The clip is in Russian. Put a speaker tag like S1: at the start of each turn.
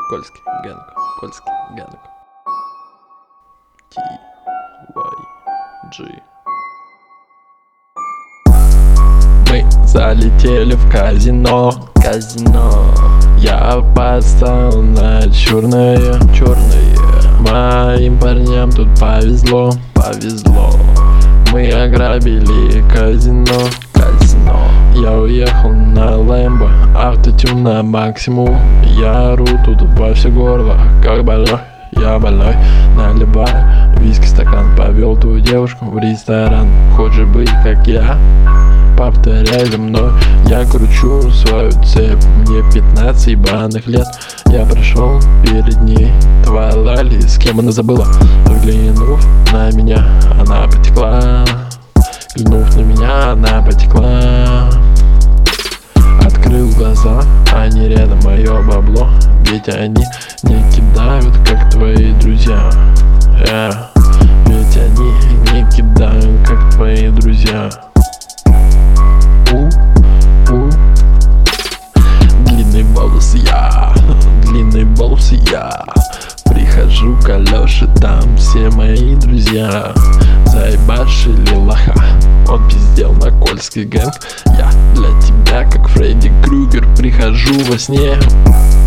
S1: Кольский гэнг, Кольский гэнг. TYG. Мы залетели в казино. Я поставил на черное. Моим парням тут повезло. Мы ограбили казино. Я уехал на Лэмбо, автотюн на максимум. Я ору тут во все горло, как больной. Я больной, наливаю виски стакан. Повел твою девушку в ресторан. Хочешь быть как я? Повторяй за мной. Я кручу свою цепь. Мне 15 ебаных лет. Я прошел перед ней. Твоя лали, с кем она забыла? Взглянув на меня, она потекла. Взглянув на меня, она потекла. Открыл глаза, они рядом, мое бабло. Ведь они не кидают, как твои друзья. Ведь они не кидают, как твои друзья. Длинные волосы я прихожу к Алёше, там все мои друзья заебашили лоха. Он пиздел на Кольский гэнг. Я для тебя как Фредди Крюгер прихожу во сне.